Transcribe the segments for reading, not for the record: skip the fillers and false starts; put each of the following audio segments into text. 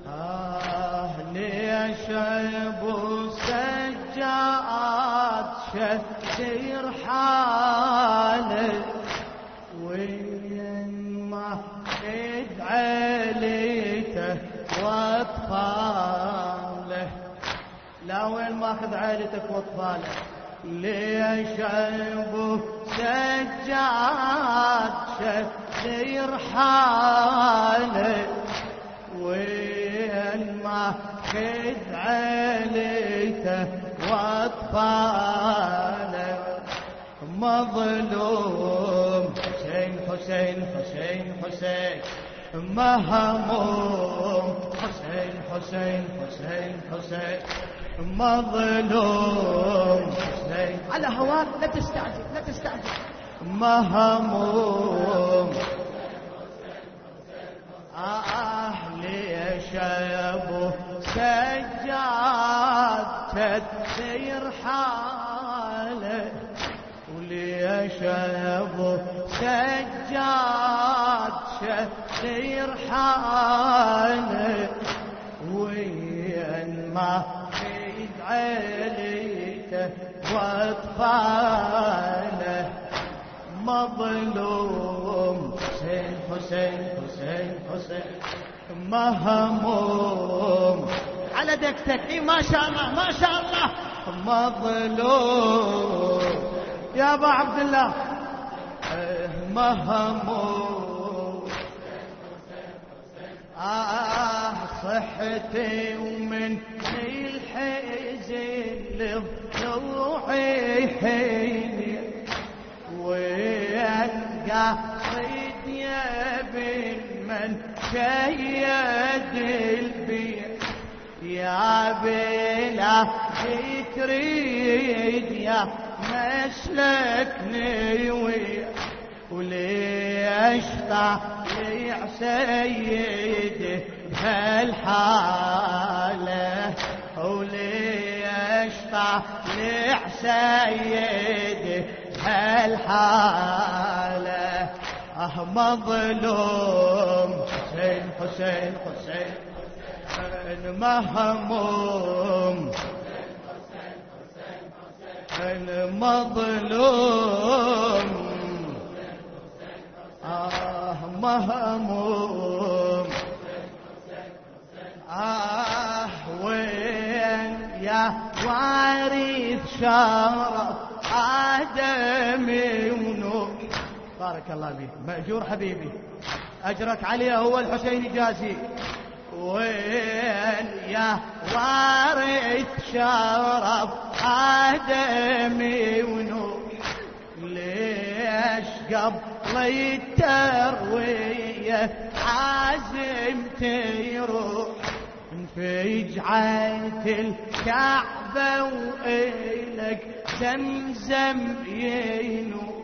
ليش ابو سجاد شتير حاله وين ما ادعي ليته واطفاله. لا وين ما اخذ عائلتك واطفاله. ليش ابو سجاد شتير حاله وين ما خذ عيلته واطفاله. مظلوم حسين حسين حسين حسين مهموم حسين حسين حسين حسين مظلوم حسين. على هواك لا تستعجل لا تستعجل. مهموم ليش يا ابو سجاد تسير حاله وليش يا ابو سجاد تسير حاله وين ما خيد عيلته واطفاله. مظلوم حسين حسين حسين حسين مهموم على دكتك. اي ما شاء الله ما شاء الله. مظلوم يا ابو عبد الله مهموم. صحتي ومن الحزن لروحي حيني وين قاصد يا بن من شيد البيع يا بلا تريد يا مسلك نيوي وليش طالع سيدي بهالحالة وليش طالع سيدي بهالحالة. مظلوم حسين حسين حسين مهموم مظلوم مهموم. وين يا وارث شرف آدمي ونوح. بارك الله فيك مأجور حبيبي أجرك عليه هو الحسين جازي. وين يا وارث شرف آدمي ونوح ليش قبل التروية عازم تروح انفجعت الكعبة وإلك زمزم ينوح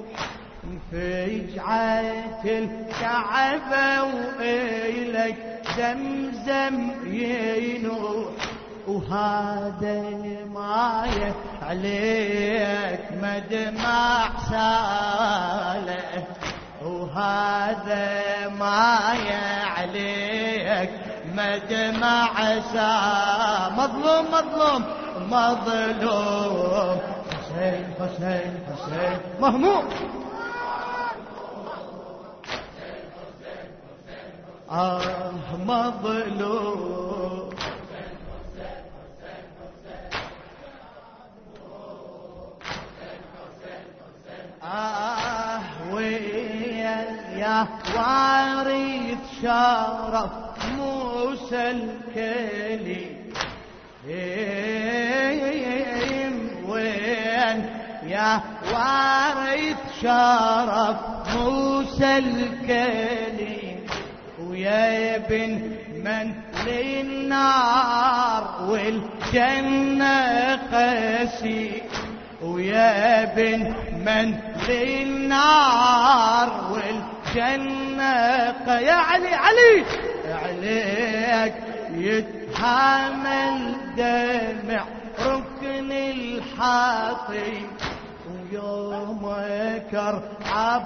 انفجعت الكعبة وإلك زمزم ينوح. وهذا المايه عليك مدمع ساله وهذا مايه عليك مدمع ساله. مظلوم مظلوم مظلوم حسين حسين حسين مهموم. مظلوم وين يا وارث شرف موسى الكليم وين يا وارث شرف موسى الكليم ويا ابن من للنار والجنة قسي ويا ابن من للنار والجنة يا علي علي عليك يتحمل دمع ركن الحاطي ويوم كرعب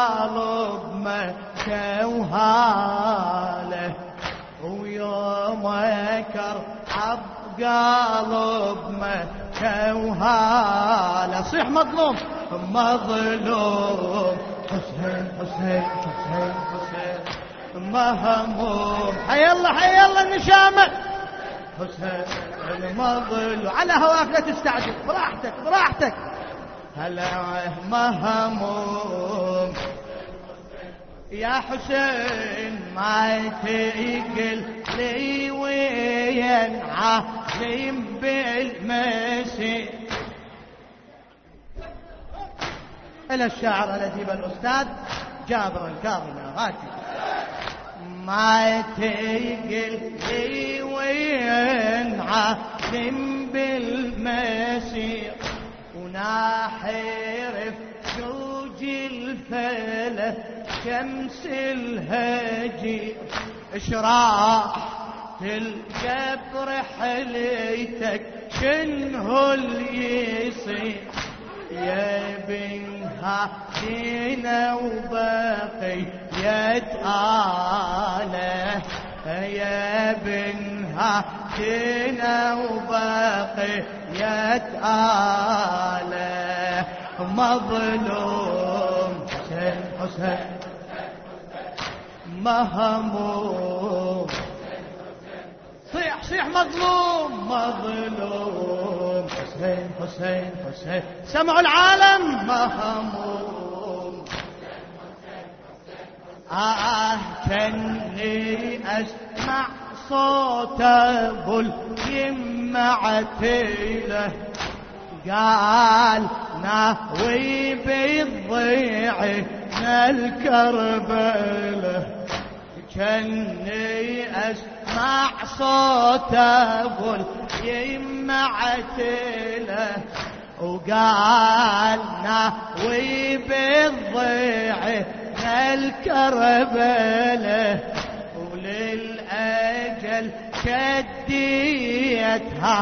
قلب مكة وهاله ويوم فكر عبقلب مكة وهالة. صيح مظلوم مظلوم حسين حسين حسين حسين مهموم. حي الله حي الله النشامة حسين المظلوم. على هواك لا تستعجل براحتك براحتك. هلا مهموم يا حسين ما تقل لي وين عظيم بالمسير. إلى الشاعر الأديب الأستاذ جابر الكاظمي هاتي. ما تقل لي وين عظيم بالمسير وناحر جوج الفلك شمس الهجير. اشراح القبر حليتك شنه اللي يصير يا بنها دينا وباقي يتآله يا بنها دينا وباقي يتآله. مظلوم حسين حسين مهموم. صيح صيح مظلوم مظلوم حسين حسين حسين. سمعوا العالم مهموم. كني أسمع صوت أبو اليمعتيله قال ناوي بضيعنا الكربله. كني أسمع صوت أبو اليمعتيله وقال ناوي بضيعنا الكربله وللأجل شديتها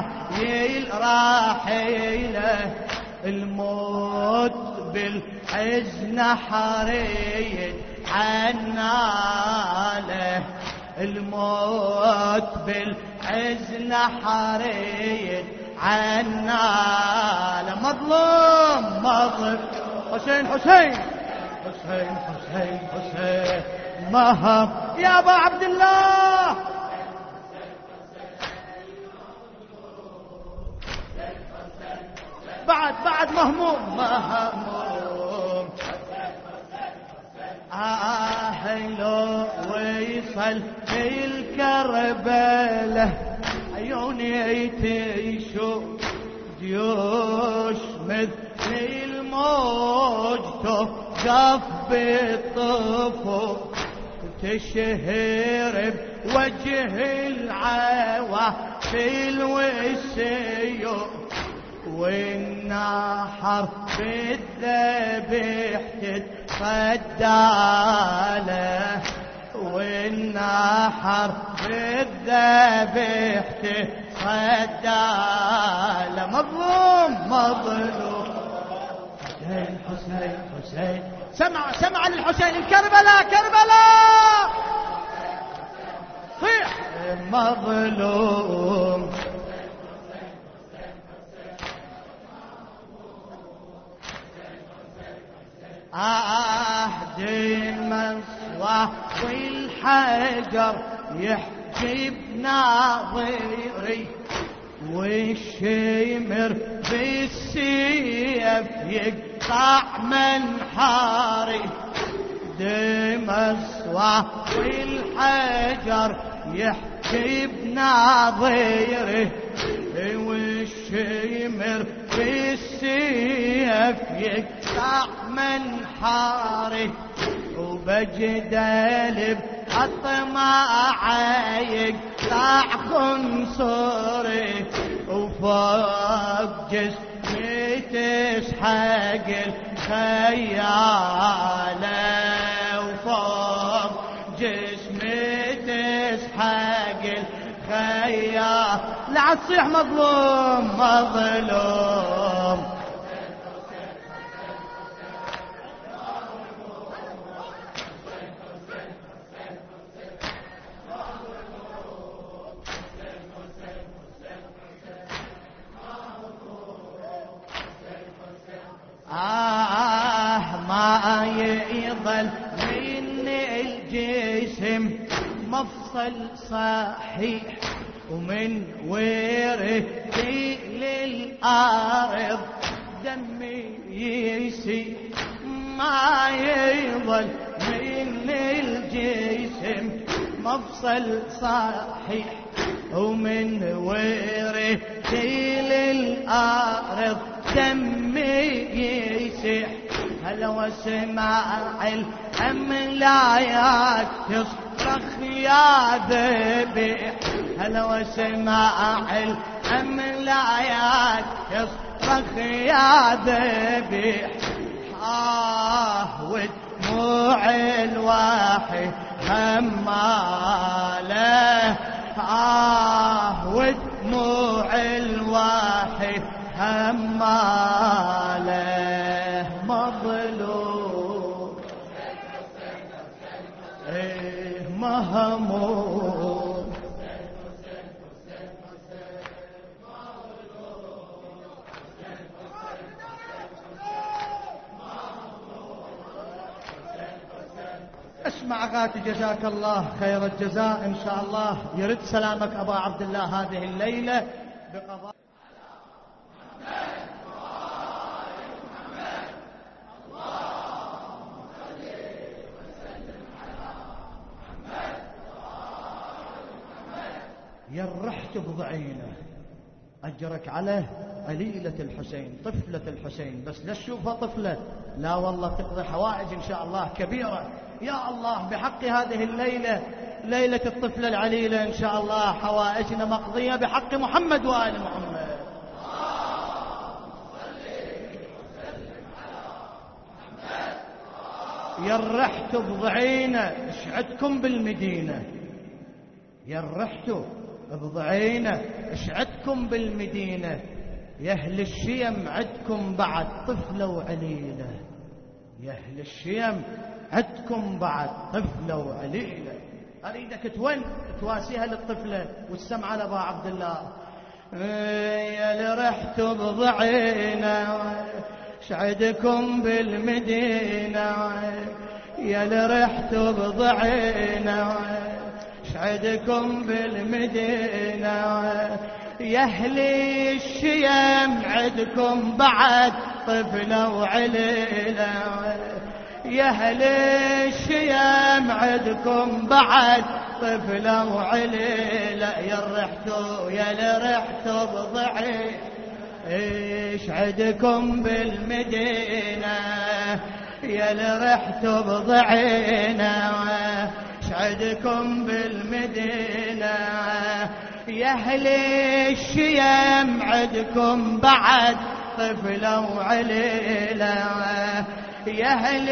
الراحلة. الموت بالحزن حريد عناله الموت بالحزن حريد عناله. مظلوم مظلوم حسين حسين حسين حسين حسين مهم يا ابا عبد الله. بعد مهموم مهموم. لو ويصل الكربله عيوني تشوف جيوش مثل الموج توقف بالطفو تشهر بوجه العوافل والسيوف والنحر بالذبح تتصداله والنحر بالذبح تتصداله. مظلوم مظلوم حسين حسين حسين. سمع للحسين الكربلاء كربلاء. صيح مظلوم. المسوى والحجر يحجب ناظري والشمر بالسيف يقطع منحاري. المسوى والحجر يحجب ناظري والشمر بالسيف يقطع منحاري وبجدل بأطماع يقطع خنصري وفوق جسمي تسحق الخيالة وفوق جسمي تسحق الخيال. لا تصيح مظلوم مظلوم. جسم مفصل صحيح ومن ورثي للأرض دمي يسيل ما يظل من الجسم مفصل صحيح ومن ورثي للأرض دمي يسيح هلا واسمع الأملايات تصرخ يا ذبيح هلا واسمع الأملايات تصرخ يا ذبيح ودموع الواحد هماله ودموع الواحد هماله مظلوم مهموم اسمع غاتي جزاك الله خير الجزاء إن شاء الله يرد سلامك أبا عبد الله هذه الليلة بقضاء يرحت بضعينه أجرك على عليلة الحسين طفلة الحسين بس لا تشوفها طفلة لا والله تقضي حوائج إن شاء الله كبيرة يا الله بحق هذه الليلة ليلة الطفلة العليلة إن شاء الله حوائجنا مقضية بحق محمد وآل محمد يرحت بضعينه ايش عندكم بالمدينة يرحت بضعينه ايش عندكم بالمدينة يا أهل الشيم عندكم بعد طفلة وعليلة يا أهل الشيم عندكم بعد طفلة وعليلة أريدك تواسيها للطفلة والسمع على أبا عبد الله يا اللي رحت بضعينه شعدكم بالمدينة يا اللي رحت بضعينه شعدكم بالمدينة يا أهل الشيم عندكم بعد طفلة وعليلة يا أهل الشيم عندكم بعد طفلة وعليلة يا اللي رحتوا بضعينه ايش عندكم بالمدينة يا اللي رحتوا بضعينه ايش عندكم بالمدينة يا أهل الشيم عندكم بعد طفلة وعليلة يا أهل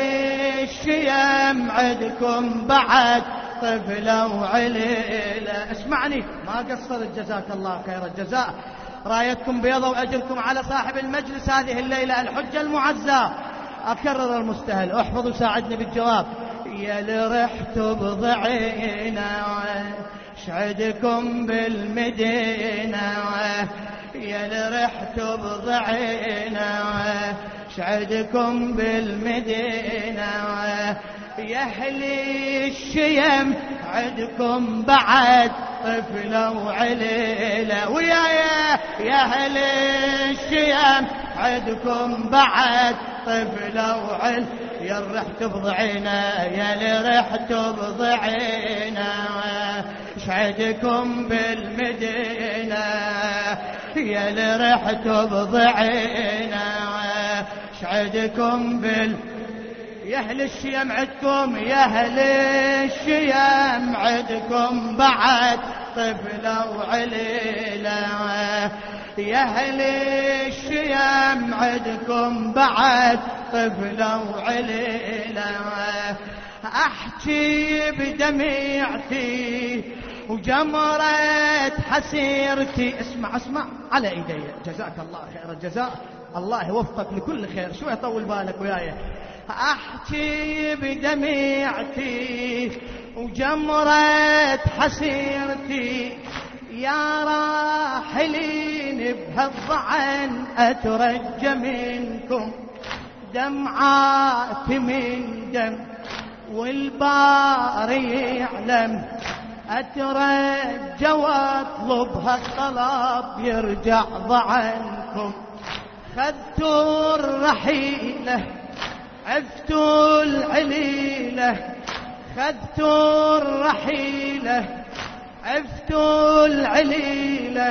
الشيم عندكم بعد طفلة وعليلة اسمعني ما قصرت جزاك الله خير الجزاء رايتكم بيضة وأجركم على صاحب المجلس هذه الليلة الحجة المعزة أكرر المستهل احفظ وساعدني بالجواب يا اللي رحتوا بضعينه شعدكم بالمدينة يا اللي رحتوا بضعينه شعدكم بالمدينة يا أهل الشيم عندكم بعد طفلة وعليلة يا أهل الشيم عندكم بعد طفلة وعليلة يا اللي رحت بضعينه يا اللي رحت بضعينه شعدكم بالمدينة يا اللي رحت بضعينه شعدكم يا أهل الشيم عندكم يا أهل الشيم عندكم بعد طفلة وعليلة يا أهل الشيم عندكم بعد طفلة وعليلة أحكي بدميعتي وجمرة حسيرتي اسمع على ايدي جزاك الله خير الجزاء الله يوفقك لكل خير شوي طول بالك وياي أحكي بدميعتي وجمرة حسيرتي يا راحلين بهالضعن أترجى منكم دمعات من دم والباري يسلم أترجى واطلب هالطلب يرجع ضعنكم. خذتوا الرحيلة عفتوا العليلة، خذتوا الرحيلة عفتوا العليلة،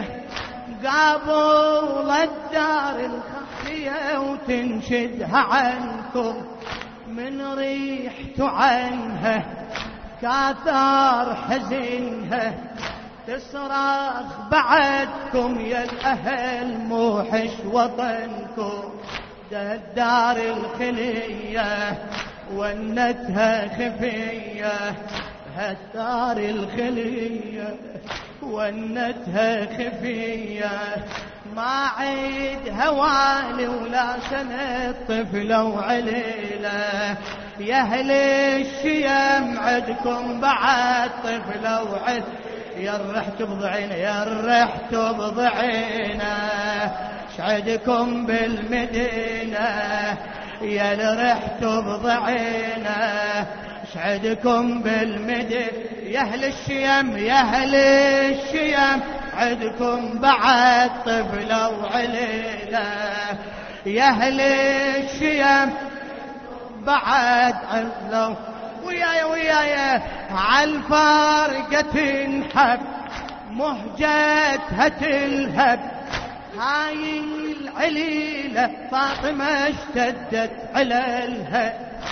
قابل الدار الخفية وتنشدها عنكم. من ريحت عنها كاثار حزينها، تصرخ بعدكم يا الأهل موحش وطنكم. الدار الخلية ونتها خفية، هالدار الخلية ونتها خفية. ما عيد هوالي ولا سنة طفلة وعليلة، يا أهل الشيم عدكم بعد طفلة وعليلة. يا رحت بضعينة يا رحت بضعينة، شعدكم بالمدينة يا لرحت بضعينة، شعدكم بالمدينة. يا أهل الشيم يا أهل الشيم عدكم بعد طفلة وعليلة، يا أهل الشيم بعد عزلة. ويايا ويايا عالفارقة تنحب مهجتها تلهب، هاي العليلة فاطمة اشتدت عللها،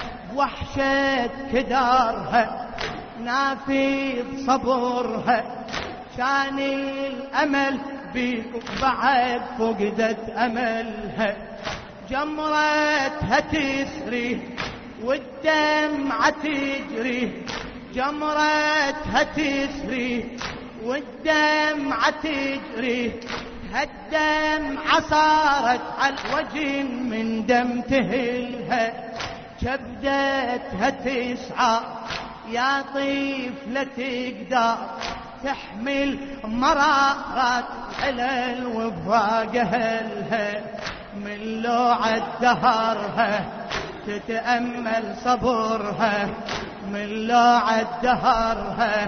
وحشة كدارها نافذ صبرها، كان الأمل بيكم بعد فقدت أملها. جمرتها تسري والدمعة تجري، جمرتها تسري والدمعة تجري، هالدمعة صارت على الوجه من دم تهلها. كبدتها تسعى يا طفلة تقدر تحمل مرارات علل وفاق أهلها، من لوعة دهرها تتأمل صبرها، من لوعة دهرها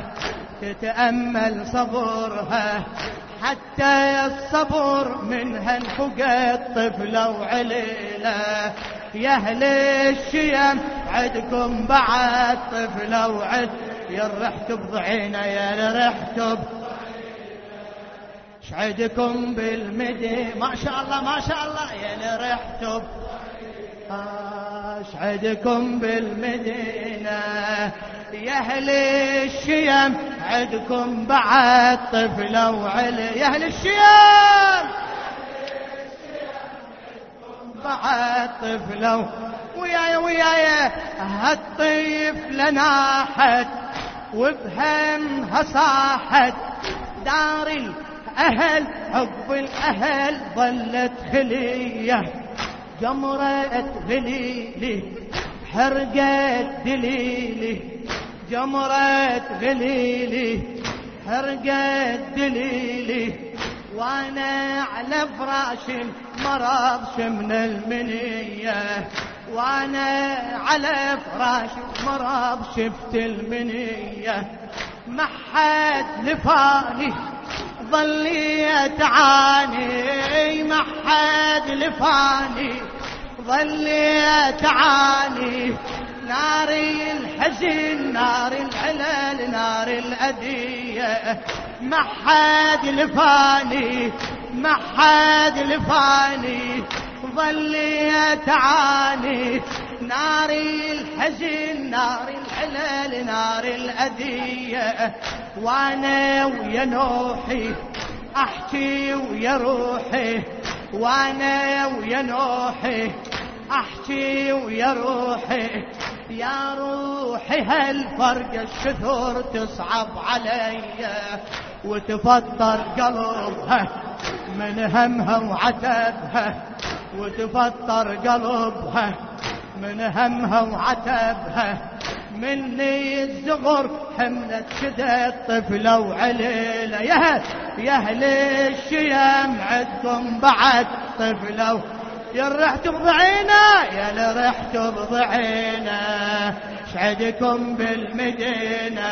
تتأمل صبرها، حتى الصبر منها انفقت طفلة وعليلة. يا أهل الشيم عدكم بعد طفلة وعد، يا رحت بضعينة يا رحت شعدكم بالمدينة. ما شاء الله ما شاء الله يا رحت شعدكم بالمدينة، يا أهل الشيم عدكم بعد طفلة وعلي. يا أهل الشيم بعد طفلة ويايا ويايا، هالطفلة ناحت وبهمها صاحت، دار الأهل عقب الأهل ظلت خلية. جمرة غليلي حرقت دليلي، جمرة غليلي حرقت دليلي، وانا على فراش مرض من المنية، وانا على فراش مرض شفت المنية. ما حد لفاني ظليت عاني، ما حد لفاني ظليت عاني، نار الحزن نار العلل نار الأذية. ما حد لفاني ما حد لفاني ظليت عاني، نار الحزن نار العلل نار الأذية. وانا ويا نوحي احكي ويا روحي، وانا ويا نوحي احكي ويا روحي، يا روحي هالفرق الشثور تصعب علي، وتفطر قلبها من همها وعتبها، وتفطر قلبها من همها وعتبها. مني الزغر حملت شدت طفلة وعليلة، يا أهل الشيم عدكم بعد طفلة يا رحت بضعينا يا لرحت بضعينا شعدكم بالمدينة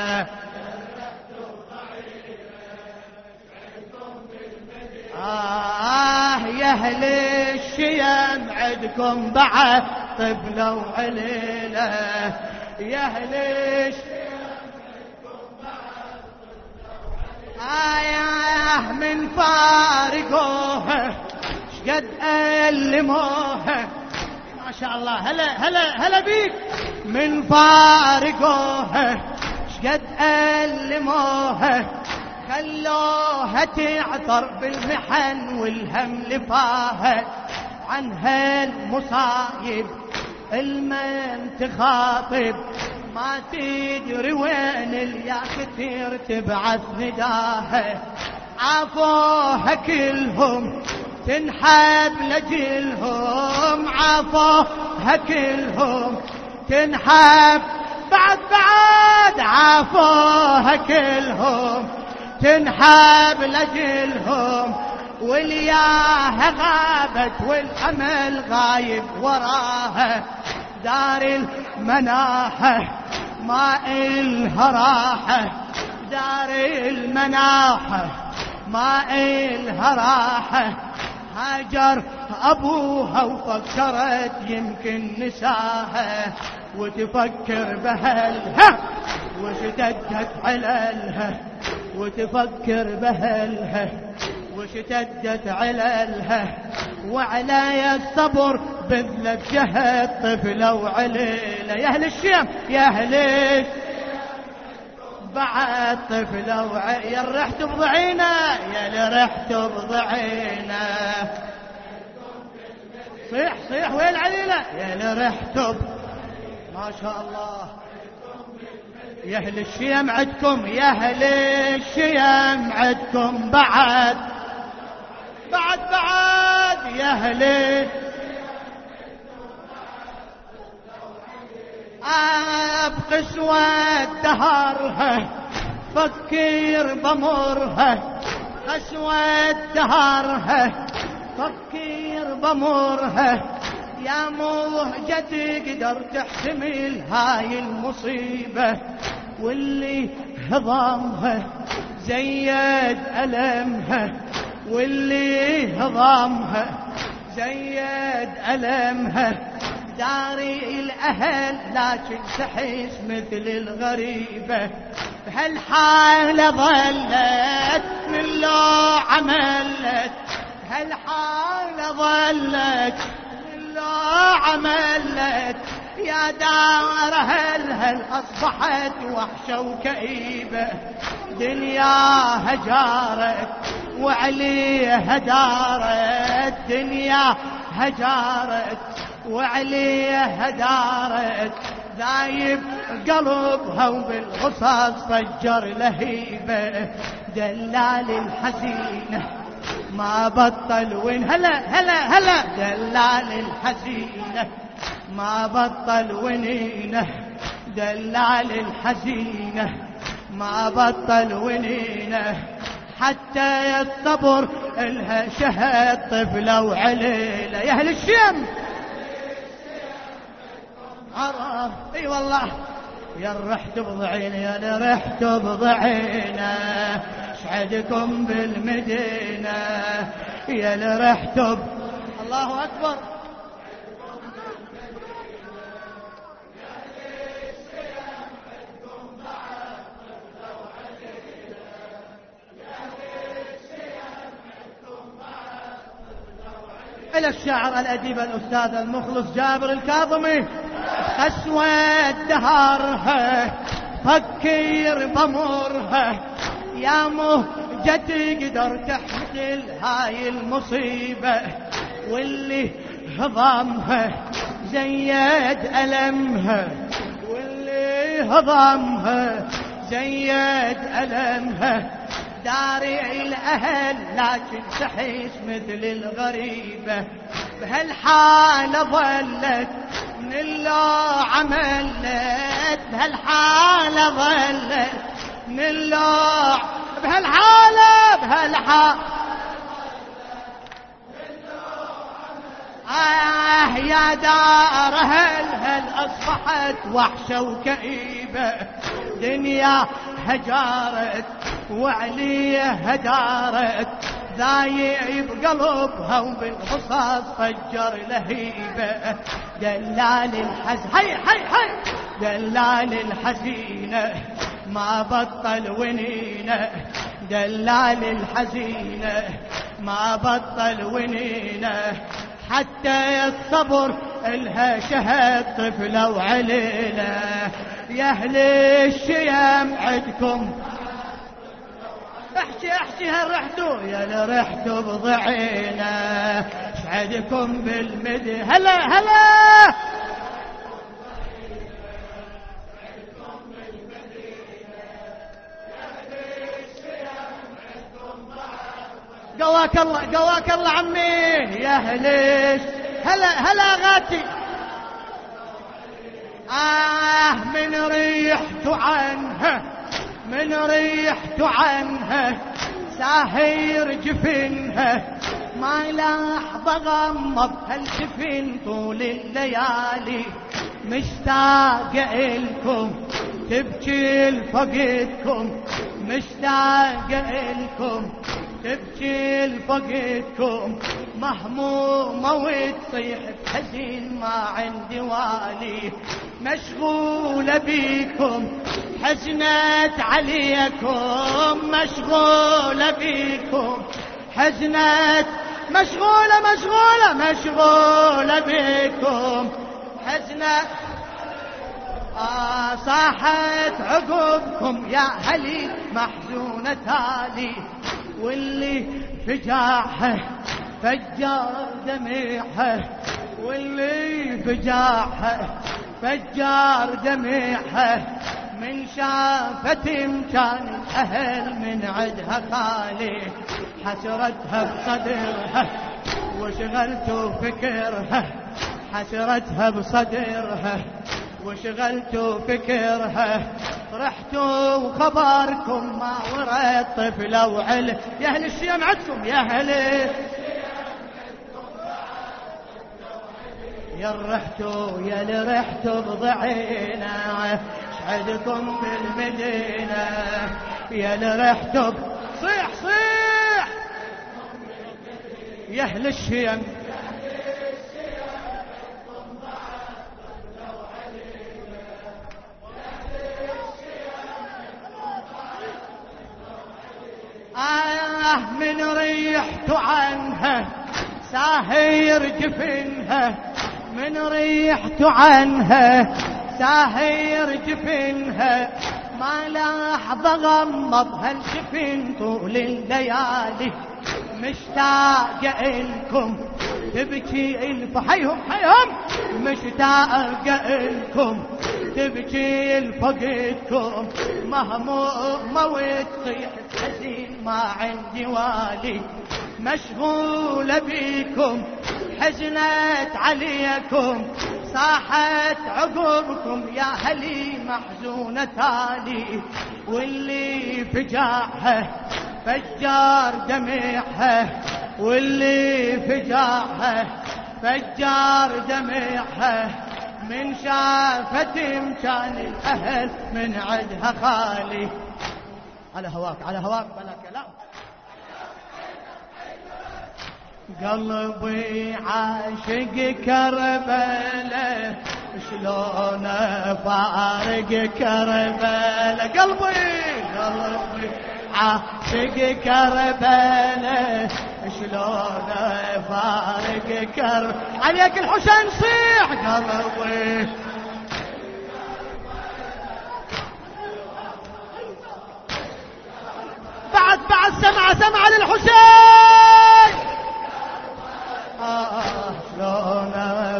يا أهل الشيم عدكم بعد طفلة وعليلة يا أهل الشيم عدكم بعد طفلة وعليلة من فارقوه شقد ألموه ما شاء الله هلا بيك من فارقوه شقد ألموه خلوها تعثر بالمحن والهم لفاها عن هالمصايب المن تخاطب ما تدري وين اليا كثير تبعث نداها عافوها كلهم تنحب لجلهم عافوها كلهم تنحب بعد عافوها كلهم تنحب لجلهم والياها غابت والأمل غايب وراها دار المناحة ما إلها راحة دار المناحة ما إلها راحة هاجر أبوها وفكرت يمكن نساها وتفكر بهلها واشتدت عللها وتفكر بهلها واشتدت عللها وعلى الصبر بذلت جهد طفلة وعليلة يا أهل الشام يا أهل بعد طفلة يا رحت بضعينا يا لرحت بضعينا صيح وين عليلة يا لرحت ما شاء الله يا أهل الشيم عدكم يا أهل الشيم عدكم بعد يا أهل بقسوة دهرها فكر بمرها قسوة دهرها فكر بمرها يا مهجة تقدر تحتمل هاي المصيبة واللي هضمها زيد ألمها واللي هضمها زيد ألمها داري الأهل لكن تحس مثل الغريبة بهالحالة ظلت من لو عملت بهالحالة ظلت عملت يا دار هل أصبحت وحشة وكئيبة دنياها جارت وعليها دارت دنياها جارت وعليها دارت ذايب قلبها وبالغصص فجر لهيبة دلال الحزينة ما بطل وين هلا دلال الحزينة ما بطل ونينه دلال الحزينة ما بطل ونينه حتى الصبر إلها شهد طفلة وعليلة يا أهل الشام عرف اي والله يا رحت بضعينا يا لرحت بضعينا شعدكم بالمدينة يا لرحت الله أكبر إلى الشاعر الأديب الأستاذ المخلص جابر الكاظمي قسوة دهرها فكر بمرها يا مهجة تقدر تحمل هاي المصيبة واللي هضمها زيد ألمها واللي هضمها زيد ألمها داري الأهل لكن تحس مثل الغريبة بهالحالة ظلت من اللو عملت بهالحالة ظلت من اللو بهالحالة يا دار هل أصبحت وحشة وكئيبة، دنيا هجارت وعليها دارت، ذايب قلبها وبالقصص فجر لهيبة. دلال الحزن هي دلال الحزينة ما بطل ونينة، دلال الحزينة ما بطل ونينة، حتى الصبر الها شهد طفلة وعليلة. يا أهل الشيم عدكم احكي هل رحتوا يا لرحتوا بضعينا، شعدكم بالمدي هلا قواك الله عمي يا هليش هلا غاتي. من ريحت عنها ساهر جفنها، ما لحظة غمض هالجفن طول الليالي، مشتاقة إلكم تبكي لفقدكم، مشتاقة إلكم تبكي لفقدكم، مهمومة وتصيح بحزين ما عندي والي، مشغولة بيكم حزنت عليكم، مشغولة بيكم حزنت مشغولة بيكم حزنت. صاحت عقبكم يا هلي محزونة تالي، واللي فجاعها فجار دميعها، واللي فجاعها فجار دميعها، من شافت كان الأهل من عدها خالي، حسرتها بصدرها وشغلت فكرها، حسرتها بصدرها وشغلت فكرها، رحتوا وخبركم ما ورد طفلة وعلم. يا أهل الشيم عدكم يا أهل يا رحتوا بضعينا، شعدكم بالمدينة يا لرحتوا صيح يا أهل الشيم. من ريحت عنها ساهر جفنها، من ريحت عنها ساهر جفنها، ما لحظة غمض هالجفن طول الليالي، مشتاقة إلكم تبكي الفحيهم مشتاقة إلكم تبكي الفقدكم، مهمومة وتصيح حزين ما عندي والي، مشغولة بيكم حزنت عليكم، صاحت عقبكم يا هلي محزونة تالي، واللي فجاعها فجار دميعها، واللي فجاعها فجار دميعها، من شافت كان الأهل من عدها خالي. على هواك بلا كلام. قلبي عاشق كربلاء شلون فارق كربلاء، قلبي عاشق كربلاء شلون فارق كربلاء، عليك الحسين صيح قلبي بعد سمع للحسين. شلون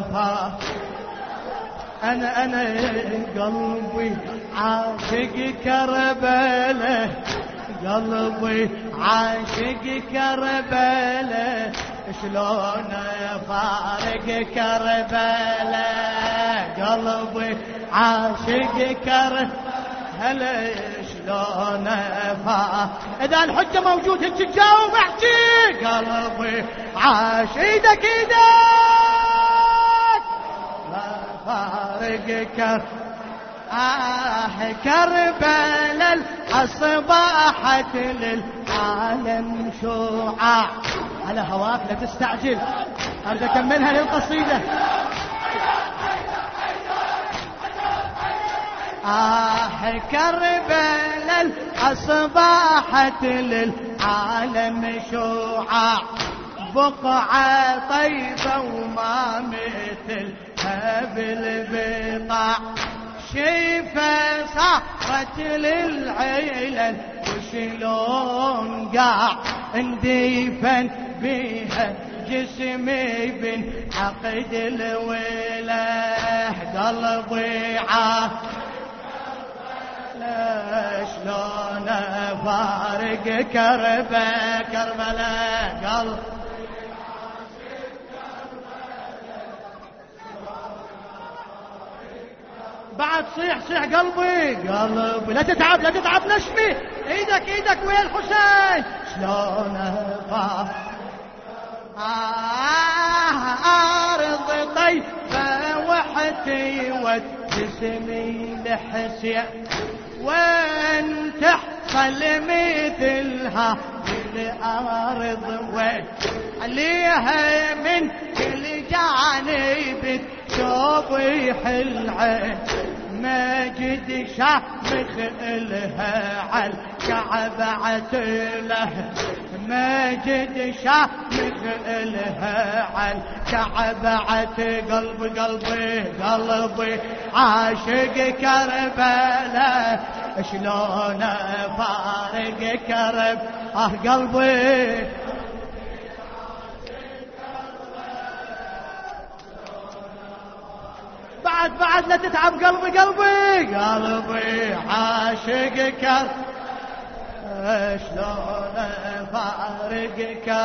أنا قلبي عاشق كربلاء، قلبي عاشق كربلاء شلون فارق كربلاء، قلبي عاشق كربلاء هلا شلون إذا الحجة موجود هيك تجاوب احكي. قلبي عاشق ايدك فارق كربلاء أصبحت للعالم شعاع. على هواك لا تستعجل، أرجو أكملها للقصيدة. كربلاء أصبحت للعالم شعاع، بقعة طيبة وما مثلها بالبقاع، شيفة صارت للعيلة وشلون قاع اندفن بيها جسمي بن عقد الوله، قلبي شلون فارق كربلاء قلب بعد صيح قلبي لا تتعب نشمي ايدك ويا الحسين شلون ارض طيبة وحدي وجسمي لحسين، وين تحصل مثلها بالارض، وين عليها من كل جانب شوفي العين، ماجد شامخ إلها على الكعبة عتله، ماجد شامخ إلها على الكعبة قلبي عاشق كربلاء، شلون فارق قلبي بعد لا تتعب قلبي عاشق شلون فارق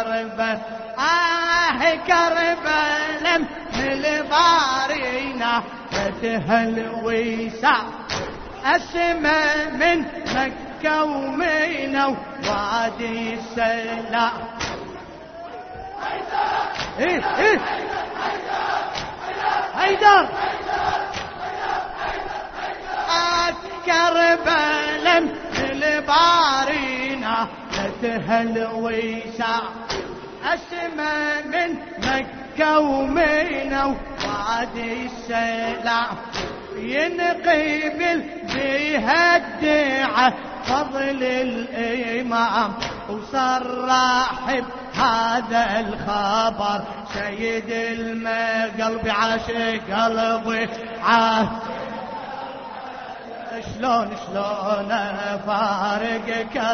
كربلاء من البارينا فتهل ويسع، أسمى من مكة ومنى ووادي السلام. هيدر كربلاء البارينا تهل ويسع، أسمى من مكة ومنى ووادي السلام، ينقبل بها الدعاء فضل الإمام، وصار راحب هذا الخبر سيد قلبي عاشق قلبي شلون فارق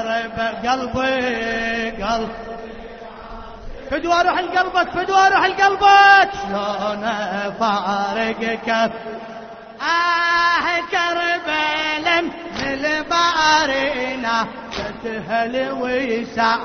قلبي فدوا روح لقلبك شلون فارق كربلاء من البارينا تهل ويسع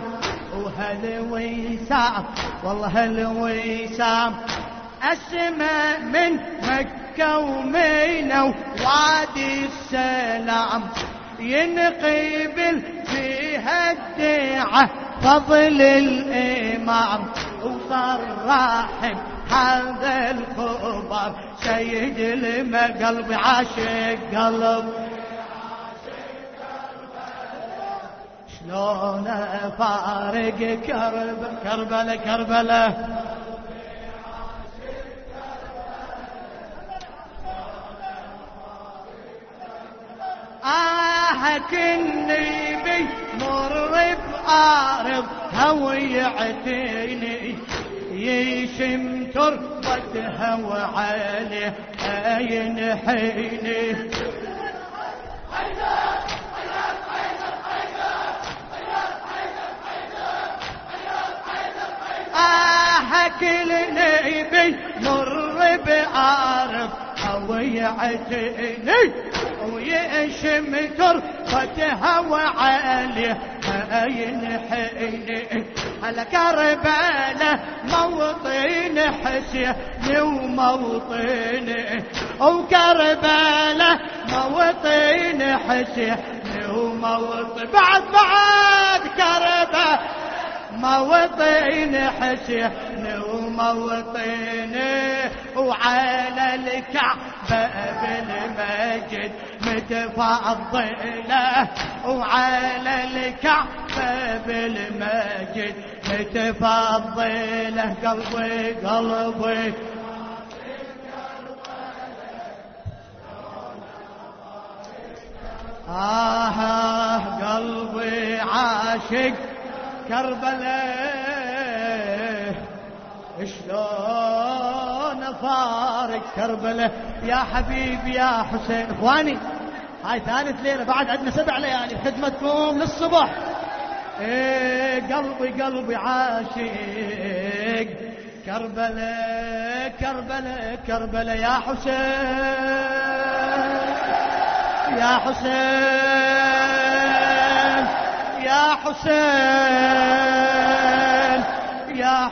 والله الويسام، أسمى من مكة ومنى ووادي السلام، ينقبل فيها الدعاء فضل الإمام، وصار راحب هذا الخبر سيد قلبي عاشق شلون فارق كربلاء كني بمر بأرض هويعتيني، يشم تربتها وعليه ينحيني، كلني بمر بأرض هويعتيني، ويشم تربتها وعليه ينحيني، على كربلاء موطن حسين وموطني، وكربلاء موطن حسين وموطن بعد كربلاء موطن حسين وموطني، وعلى الكعبة بالمجد متفضلة، وعلى الكعبة بالمجد متفضلة. قلبي قلبي قلبي عاشق كربلاء، شلون فارق كربلاء يا حبيبي يا حسين. اخواني هاي ثالث ليلة، بعد عندنا 7 ليالي خدمتكم للصبح. قلبي قلبي عاشق كربلاء كربلاء كربلاء يا حسين يا حسين يا حسين يا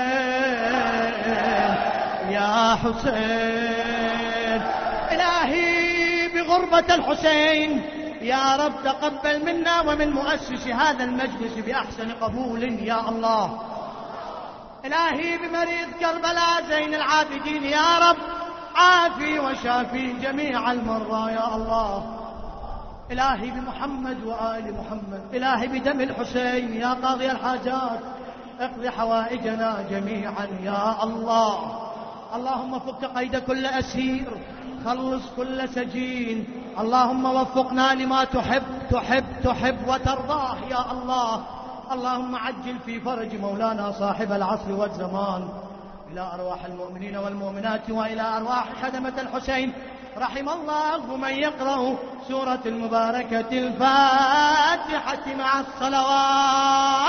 حسين يا حسين. إلهي بغربة الحسين يا رب تقبل منا ومن مؤسس هذا المجلس بأحسن قبول يا الله. إلهي بمريض كربلاء زين العابدين يا رب عافي وشافي جميع المرضى يا الله. إلهي بمحمد وآل محمد، إلهي بدم الحسين يا قاضي الحاجات اقضي حوائجنا جميعا يا الله. اللهم فك قيد كل أسير، خلص كل سجين. اللهم وفقنا لما تحب تحب تحب وترضاه يا الله. اللهم عجل في فرج مولانا صاحب العصر والزمان، إلى أرواح المؤمنين والمؤمنات وإلى أرواح خدمة الحسين. رحم الله من يقرأ سورة المباركة الفاتحة مع الصلوات.